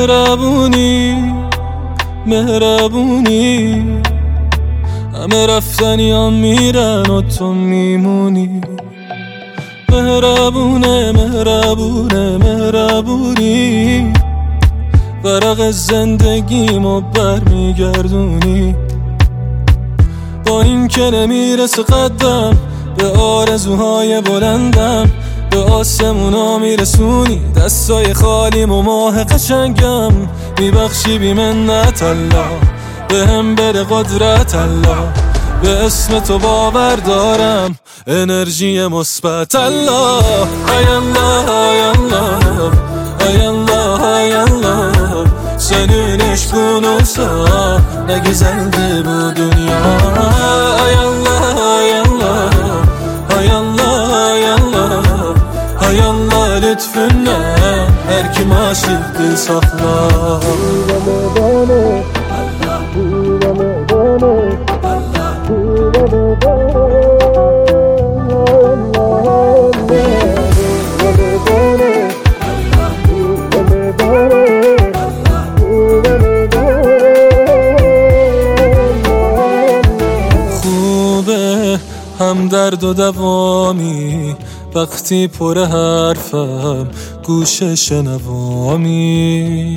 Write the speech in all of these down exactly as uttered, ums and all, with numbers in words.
مهربونی مهربونی، همه رفتنیان میرن و تو میمونی. مهربونه مهربونه مهربونی، ورق زندگیمو برمیگردونی. با این که نمیرسه قدم به آرزوهای بلندم، به آسمونا میرسونی دستای خالیم و ماه قشنگم. میبخشی بی منت الله، به هم بده قدرت الله. به اسم تو باور دارم، انرژی مثبت الله. ای الله ای الله ey Allah ey Allah, senin aşkın olsa ne güzeldi bu dünya. Ey Allah ey Allah ey Allah ey Allah ey Allah, lütfunla her kim aşıktı sakla. هم درد و دوامی، وقتی پر حرفم گوش شنوامی.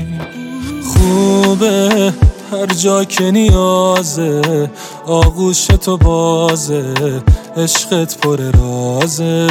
خوبه هر جا که نیازه، آغوش تو بازه، عشقت پر رازه.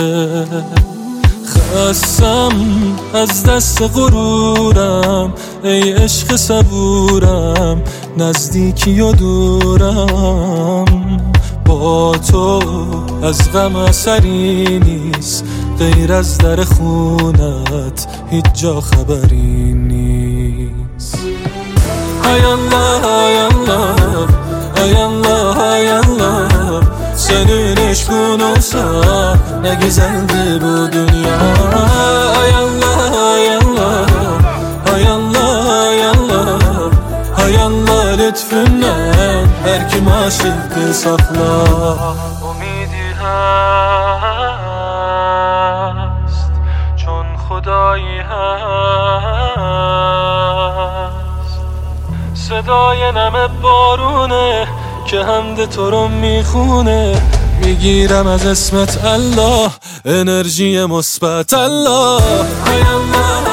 خستم از دست غرورم، ای عشق صبورم، نزدیکی و دورم. با تو از غم اثری نیست، غیر از در خونت هیچ جا خبری نیست. ای الله ای الله ey Allah ey Allah, senin aşkın olsa ne güzeldi bu dünya. Ey Allah ey Allah ey Allah ey Allah ey Allah, lütfunla her kim aşıktı sakla. امیدی هست چون خدایی هست، صدای نم بارونه که حمد تو رو میخونه. میگیرم از اسمت الله، انرژی مثبت الله. ای الله